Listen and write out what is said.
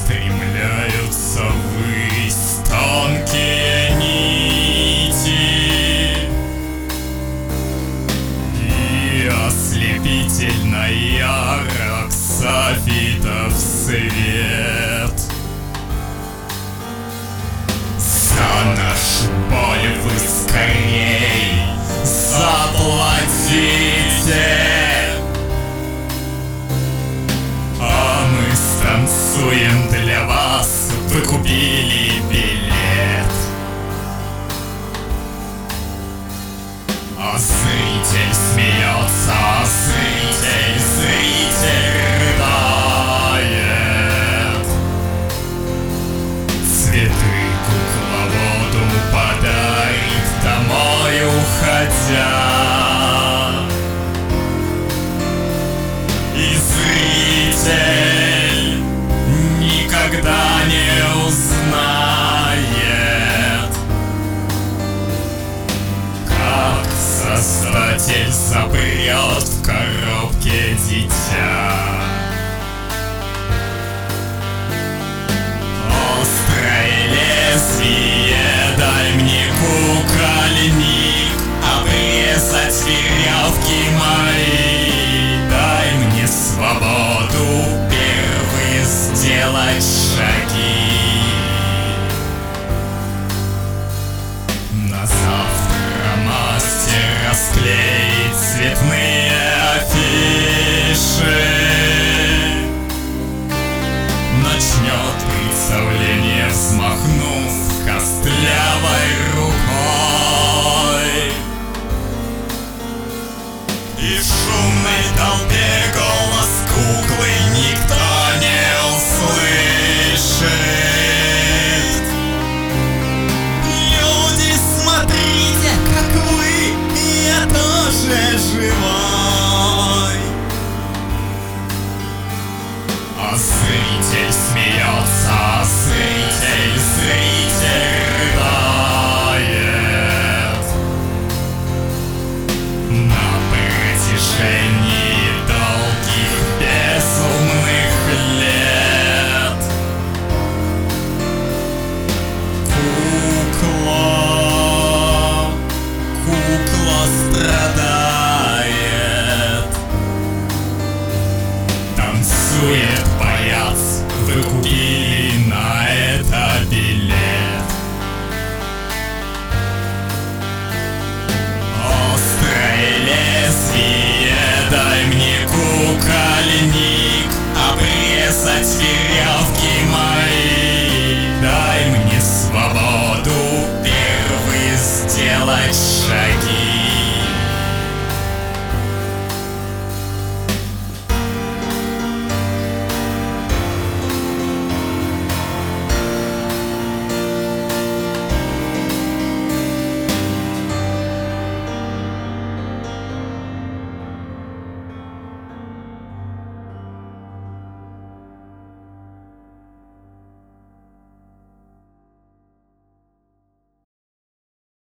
устремляются ввысь тонкие нити, и ослепительно ярок софитов свет. За нашу боль вы скорей заплатите, а мы станцуем для вас, вы купили билет. А зритель смеется, а зритель рыдает. Цветы кукловоду подарит домой уходя, и зритель никогда не узнает, как Создатель запрет в коробке дитя. Острое лезвие, дай мне кукольник, обрезать веревки мои. Дай мне свободу первые сделать шаги. На завтра мастер расклеит цветные афиши, начнет представление, взмахнув костлявой рукой, и в шумной толпе